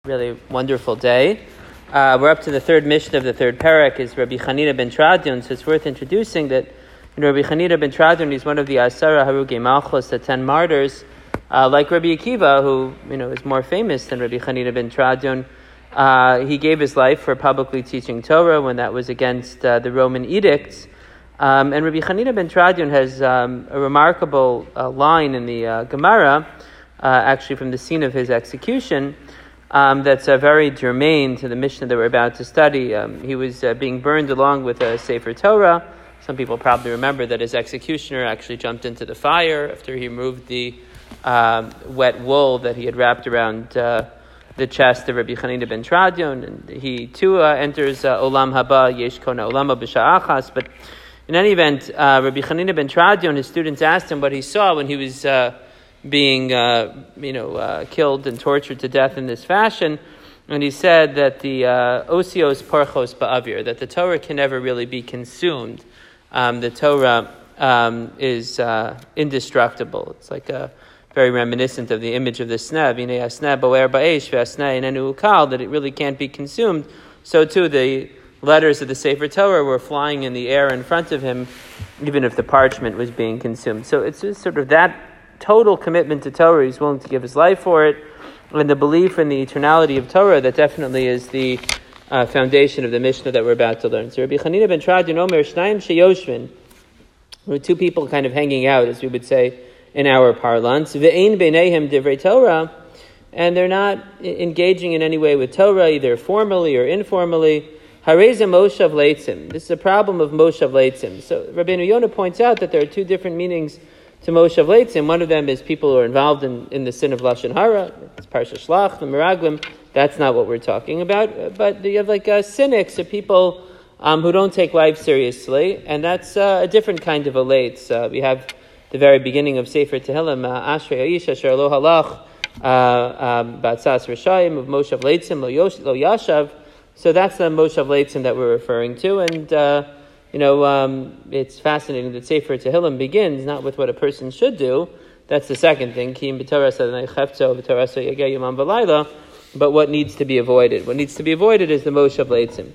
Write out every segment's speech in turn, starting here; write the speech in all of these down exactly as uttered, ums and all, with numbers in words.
Really wonderful day. Uh, we're up to the third mission of the third parak, is Rabbi Chanina ben Tradion. So it's worth introducing that you know, Rabbi Chanina ben Tradion is one of the Asara Harugei Malchus, the ten martyrs, uh, like Rabbi Akiva, who you know is more famous than Rabbi Chanina ben Tradion. Uh, he gave his life for publicly teaching Torah when that was against uh, the Roman edicts. Um, and Rabbi Chanina ben Tradion has um, a remarkable uh, line in the uh, Gemara, uh, actually from the scene of his execution. Um, that's uh, very germane to the Mishnah that we're about to study. Um, he was uh, being burned along with a Sefer Torah. Some people probably remember that his executioner actually jumped into the fire after he removed the um, wet wool that he had wrapped around uh, the chest of Rabbi Chanina ben Tradion. And he too uh, enters uh, Olam Haba, Yesh Kona Olama B'Sha'achas. But in any event, uh, Rabbi Chanina ben Tradion, his students asked him what he saw when he was Uh, being, uh, you know, uh, killed and tortured to death in this fashion. And he said that the uh, osios parchos ba'avir, that the Torah can never really be consumed. Um, the Torah um, is uh, indestructible. It's like a very reminiscent of the image of the sneh, Vinei hasneh bo'er ba'esh ve'hasneh inenu ukal, that it really can't be consumed. So too the letters of the Sefer Torah were flying in the air in front of him, even if the parchment was being consumed. So it's just sort of that total commitment to Torah. He's willing to give his life for it, and the belief in the eternality of Torah that definitely is the uh, foundation of the Mishnah that we're about to learn. So Rabbi Chanina ben Tradion Omer Shnayim sheyoshvin, there were two people kind of hanging out, as we would say in our parlance. Ve'ein beinehem divrei Torah, and they're not engaging in any way with Torah, either formally or informally. Hareza moshav leitzim. This is a problem of moshav leitzim. So Rabbeinu Yonah points out that there are two different meanings to moshav leitzim. One of them is people who are involved in, in the sin of Lashon Hara. It's Parsha Shlach, the Meraglim. That's not what we're talking about. But you have like uh, cynics, or people um, who don't take life seriously, and that's uh, a different kind of a leitz. Uh, we have the very beginning of Sefer Tehillim, uh, Ashrei Ha'ish Asher Lo Halach, B'atzas Rishayim of moshav leitzim Lo Yashav. So that's the moshav leitzim that we're referring to, and uh, You know, um, it's fascinating that Sefer Tehillim begins not with what a person should do. That's the second thing. But what needs to be avoided? What needs to be avoided is the moshav leitzim.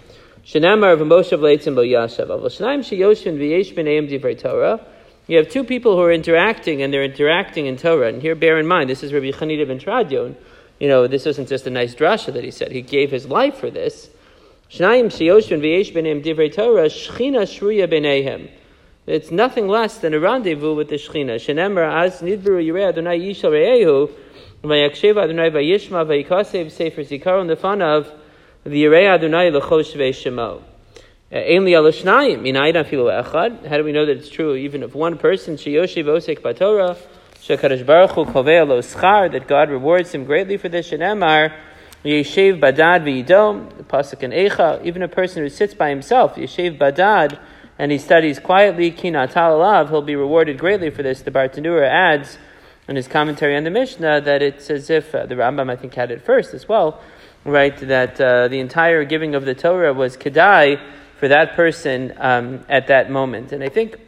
You have two people who are interacting, and they're interacting in Torah. And here, bear in mind, this is Rabbi Chanina ben Tradion. You know, this wasn't just a nice drasha that he said. He gave his life for this. Shnayim sheyoshvin v'yesh b'neihem divrei Torah, shchina shruya b'neihem. It's nothing less than a rendezvous with the Shechina. Shenemar az nidberu yirei Adonai yishal re'ehu, v'yakshev Adonai v'yishma v'yikasev sefer zikaron lefanav v'yirei Adonai l'chosh v'shemo. Ein li al shnayim minayin afilu echad. How do we know that it's true even of one person? Sheyoshev osek b'Torah, shekadosh baruch hu kovei lo schar, that God rewards him greatly for this. Shenemar Yeshev badad v'yidom, the pasuk in Eicha, even a person who sits by himself, Yeshev badad, and he studies quietly, ki natal alav, he'll be rewarded greatly for this. The Bartanura adds in his commentary on the Mishnah that it's as if, uh, the Rambam I think had it first as well, right, that uh, the entire giving of the Torah was kedai for that person um, at that moment. And I think,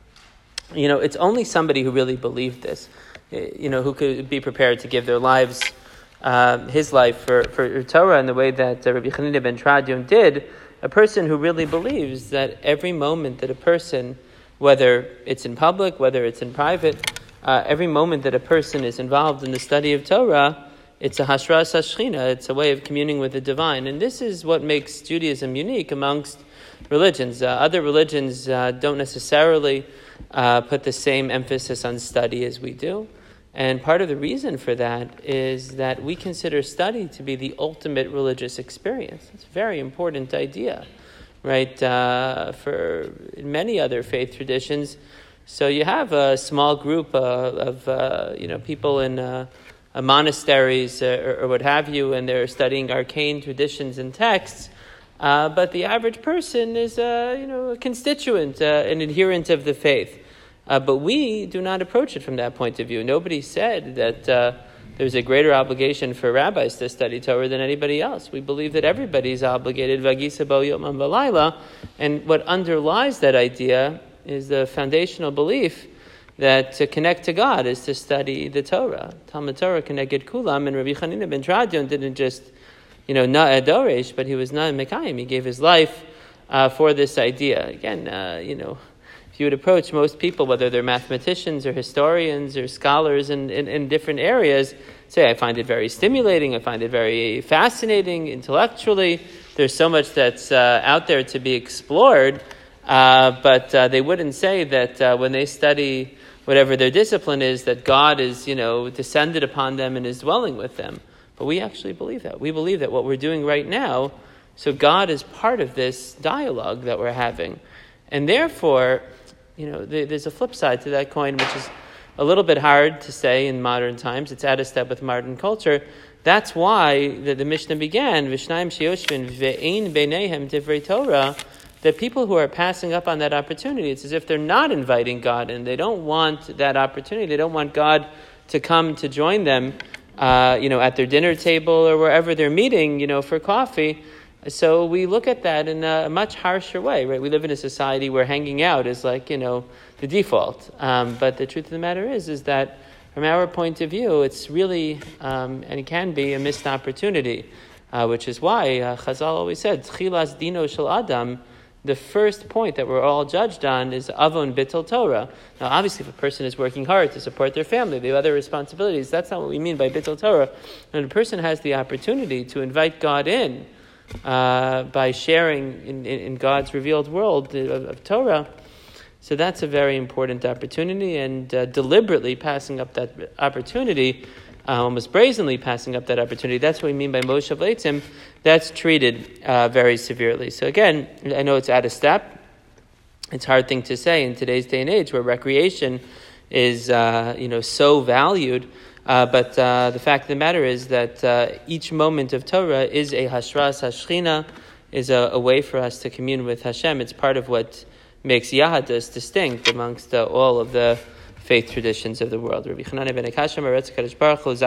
you know, it's only somebody who really believed this, you know, who could be prepared to give their lives Uh, his life for, for Torah in the way that uh, Rabbi Chanina ben Tradion did, a person who really believes that every moment that a person, whether it's in public, whether it's in private, uh, every moment that a person is involved in the study of Torah, it's a hashras hashchina, it's a way of communing with the divine. And this is what makes Judaism unique amongst religions. Uh, other religions uh, don't necessarily uh, put the same emphasis on study as we do. And part of the reason for that is that we consider study to be the ultimate religious experience. It's a very important idea, right? Uh, for many other faith traditions, so you have a small group uh, of uh, you know people in uh, uh, monasteries uh, or, or what have you, and they're studying arcane traditions and texts. Uh, but the average person is a you know a constituent, uh, an adherent of the faith. Uh, but we do not approach it from that point of view. Nobody said that uh, there's a greater obligation for rabbis to study Torah than anybody else. We believe that everybody is obligated, v'agisa bo yom v'layla, and what underlies that idea is the foundational belief that to connect to God is to study the Torah. Talmud Torah connected kulam, and Rabbi Chanina ben Tradion didn't just you know, not a doresh, but he was not a mekayim. He gave his life uh, for this idea. Again, uh, you know, if you would approach most people, whether they're mathematicians or historians or scholars in, in, in different areas, say, I find it very stimulating, I find it very fascinating intellectually. There's so much that's uh, out there to be explored, uh, but uh, they wouldn't say that uh, when they study whatever their discipline is, that God is, you know, descended upon them and is dwelling with them. But we actually believe that. We believe that what we're doing right now, so God is part of this dialogue that we're having. And therefore, you know, there's a flip side to that coin, which is a little bit hard to say in modern times. It's out of step with modern culture. That's why the, the Mishnah began, Vishnayim sheyoshvin ve'ein beinehem divrei Torah, that people who are passing up on that opportunity, it's as if they're not inviting God and they don't want that opportunity. They don't want God to come to join them, uh, you know, at their dinner table or wherever they're meeting, you know, for coffee. So we look at that in a much harsher way, right? We live in a society where hanging out is like, you know, the default. Um, but the truth of the matter is, is that from our point of view, it's really, um, and it can be a missed opportunity, uh, which is why uh, Chazal always said, Tchilas dino shel Adam, the first point that we're all judged on is avon bittul Torah. Now, obviously, if a person is working hard to support their family, they have other responsibilities. That's not what we mean by bittul Torah. When a person has the opportunity to invite God in uh, by sharing in, in, in God's revealed world of, of Torah, so that's a very important opportunity, and uh, deliberately passing up that opportunity, uh, almost brazenly passing up that opportunity, that's what we mean by Moshe V'leitzim. That's treated uh, very severely. So again, I know it's out of step. It's a hard thing to say in today's day and age where recreation is uh, you know, so valued. Uh, but uh, the fact of the matter is that uh, each moment of Torah is a hashras hashchina, is a, a way for us to commune with Hashem. It's part of what makes Yahadus distinct amongst uh, all of the faith traditions of the world. Rabbi Chananah ben Akashya, Meretz HaKadosh Baruch Hu,